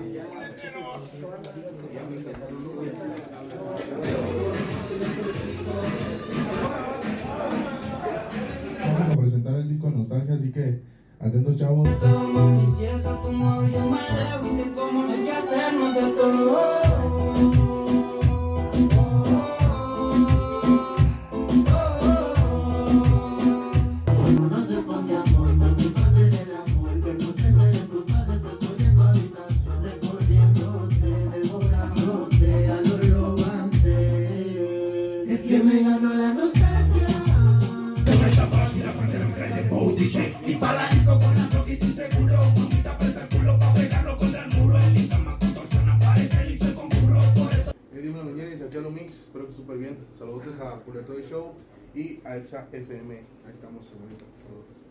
Vamos a presentar el disco Nostalgia, así que atentos, chavos. Es que me ganó la nostalgia. Y paladito con la troca y sin seguro. Mamita aprieta el culo pa' pegarlo contra el muro. En mi cama con torsión aparece y hice el concurro. Por eso. Dímelo, Muñeris, aquí a lo Mix. Espero que súper bien. Saludos a Julietoy Show y a Exa FM. Ahí estamos, bonito. Saludos.